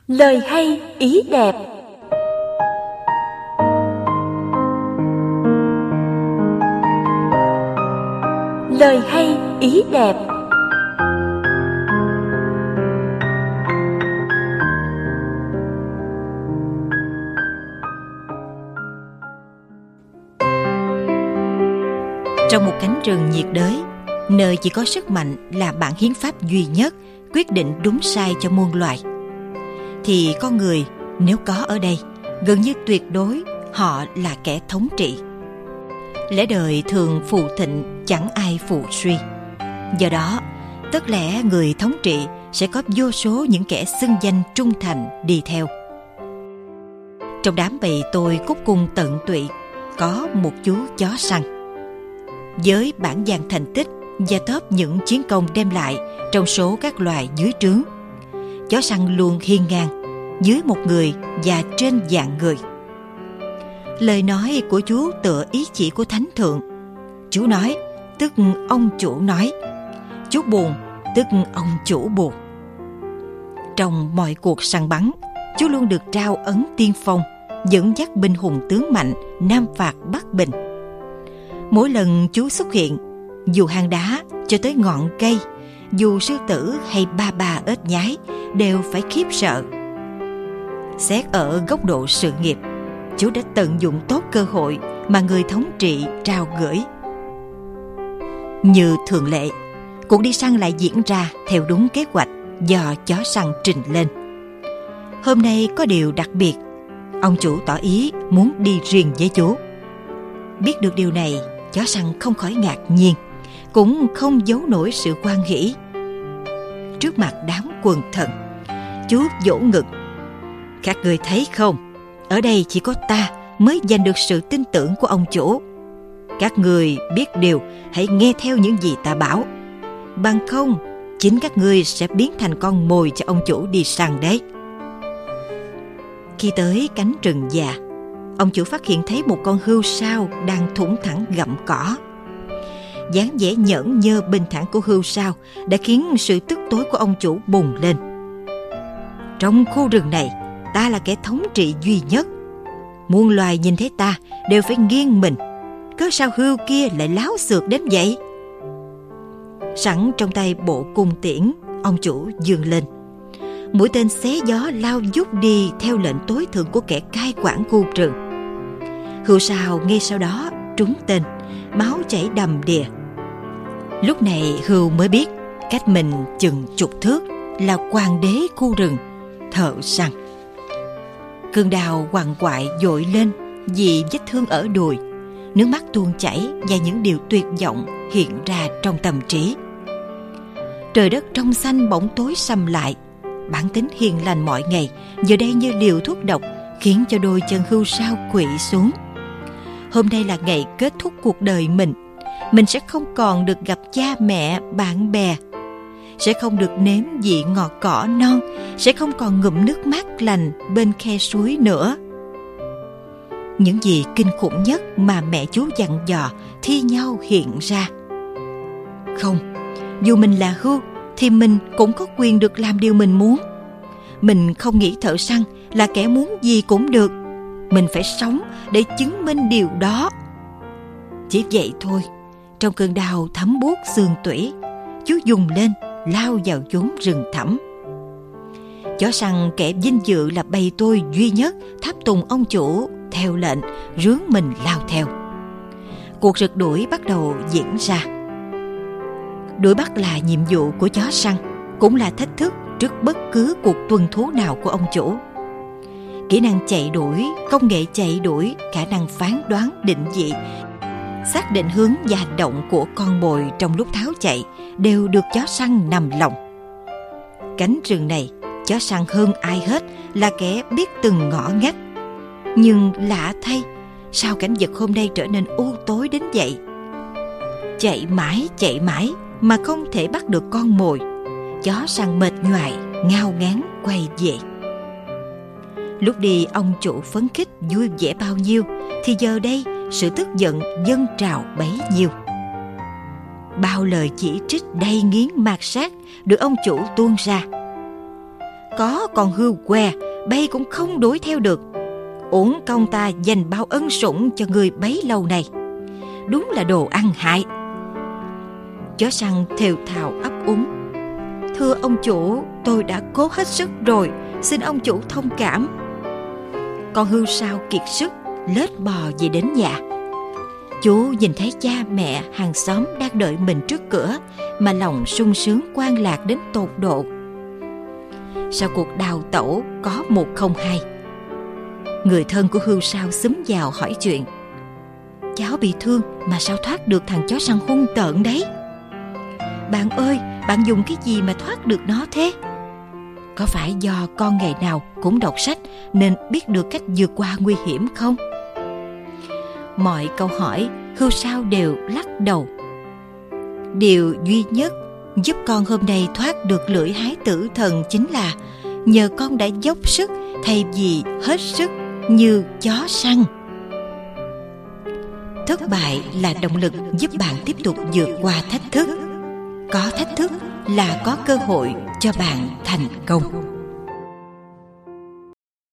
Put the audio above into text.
Lời hay ý đẹp. Lời hay ý đẹp. Trong một cánh rừng nhiệt đới, nơi chỉ có sức mạnh là bản hiến pháp duy nhất quyết định đúng sai cho muôn loài, thì con người nếu có ở đây, gần như tuyệt đối họ là kẻ thống trị. Lẽ đời thường phù thịnh, chẳng ai phù suy. Do đó, tất lẽ người thống trị sẽ có vô số những kẻ xưng danh trung thành đi theo. Trong đám bầy tôi cúc cung tận tụy, có một chú chó săn. Với bản dàn thành tích và top những chiến công đem lại trong số các loài dưới trướng, chó săn luôn hiên ngang dưới một người và trên vạn người. Lời nói của chú tựa ý chỉ của thánh thượng. Chú nói, tức ông chủ nói. Chú buồn, tức ông chủ buồn. Trong mọi cuộc săn bắn, chú luôn được trao ấn tiên phong, dẫn dắt binh hùng tướng mạnh, nam phạt bắc bình. Mỗi lần chú xuất hiện, dù hang đá cho tới ngọn cây, dù sư tử hay ba ếch nhái đều phải khiếp sợ. Xét ở góc độ sự nghiệp, chú đã tận dụng tốt cơ hội mà người thống trị trao gửi. Như thường lệ, cuộc đi săn lại diễn ra theo đúng kế hoạch do chó săn trình lên. Hôm nay có điều đặc biệt, ông chủ tỏ ý muốn đi riêng với chú. Biết được điều này, chó săn không khỏi ngạc nhiên, cũng không giấu nổi sự hoan hỉ. Trước mặt đám quần thần, chú vỗ ngực. Các người thấy không, ở đây chỉ có ta mới giành được sự tin tưởng của ông chủ. Các người biết điều, hãy nghe theo những gì ta bảo. Bằng không, chính các ngươi sẽ biến thành con mồi cho ông chủ đi săn đấy. Khi tới cánh rừng già, ông chủ phát hiện thấy một con hươu sao đang thủng thẳng gặm cỏ. Dáng vẻ nhởn nhơ bình thản của hươu sao đã khiến sự tức tối của ông chủ bùng lên. Trong khu rừng này, ta là kẻ thống trị duy nhất. Muôn loài nhìn thấy ta đều phải nghiêng mình. Cớ sao hươu kia lại láo xược đến vậy? Sẵn trong tay bộ cung tiễn, ông chủ giương lên. Mũi tên xé gió lao vút đi theo lệnh tối thượng của kẻ cai quản khu rừng. Hươu sao ngay sau đó trúng tên, máu chảy đầm đìa. Lúc này hươu mới biết cách mình chừng chục thước là hoàng đế khu rừng, thợ săn. Cơn đau quằn quại dội lên vì vết thương ở đùi, nước mắt tuôn chảy và những điều tuyệt vọng hiện ra trong tâm trí. Trời đất trong xanh bỗng tối sầm lại. Bản tính hiền lành mọi ngày giờ đây như liều thuốc độc, khiến cho đôi chân hươu sao khuỵu xuống. Hôm nay là ngày kết thúc cuộc đời mình sẽ không còn được gặp cha mẹ, bạn bè, sẽ không được nếm vị ngọt cỏ non, sẽ không còn ngụm nước mát lành bên khe suối nữa. Những gì kinh khủng nhất mà mẹ chú dặn dò thi nhau hiện ra. Không, dù mình là hươu thì mình cũng có quyền được làm điều mình muốn. Mình không nghĩ thợ săn là kẻ muốn gì cũng được. Mình phải sống để chứng minh điều đó. Chỉ vậy thôi, trong cơn đau thấm buốt xương tủy, chú dùng lên lao vào chốn rừng thẳm. Chó săn kẻ vinh dự là bầy tôi duy nhất tháp tùng ông chủ, theo lệnh rướn mình lao theo. Cuộc rượt đuổi bắt đầu diễn ra. Đuổi bắt là nhiệm vụ của chó săn, cũng là thách thức trước bất cứ cuộc tuần thú nào của ông chủ. Kỹ năng chạy đuổi, công nghệ chạy đuổi, khả năng phán đoán định vị, xác định hướng và hành động của con mồi trong lúc tháo chạy đều được chó săn nằm lòng. Cánh rừng này, chó săn hơn ai hết là kẻ biết từng ngõ ngách. Nhưng lạ thay, sao cảnh vật hôm nay trở nên u tối đến vậy? Chạy mãi mà không thể bắt được con mồi. Chó săn mệt nhoài, ngao ngán quay về. Lúc đi ông chủ phấn khích vui vẻ bao nhiêu, thì giờ đây sự tức giận dâng trào bấy nhiêu. Bao lời chỉ trích đầy nghiến mạt sát được ông chủ tuôn ra. có con hươu què bay cũng không đuổi theo được. Uổng công ta dành bao ân sủng cho người bấy lâu này. Đúng là đồ ăn hại. Chó săn thều thào ấp úng: Thưa ông chủ, tôi đã cố hết sức rồi, xin ông chủ thông cảm. Con hươu sao kiệt sức lết bò về đến nhà. Chú nhìn thấy cha mẹ hàng xóm đang đợi mình trước cửa mà lòng sung sướng khoan lạc đến tột độ. Sau cuộc đào tẩu có 102, người thân của hươu sao xúm vào hỏi chuyện: Cháu bị thương mà sao thoát được thằng chó săn hung tợn đấy? Bạn ơi, bạn dùng cái gì mà thoát được nó thế? Có phải do con ngày nào cũng đọc sách nên biết được cách vượt qua nguy hiểm không? Mọi câu hỏi hươu sao đều lắc đầu. Điều duy nhất giúp con hôm nay thoát được lưỡi hái tử thần chính là nhờ con đã dốc sức thay vì hết sức như chó săn. Thất bại là động lực giúp bạn tiếp tục vượt qua thách thức. Có thách thức là có cơ hội cho bạn thành công.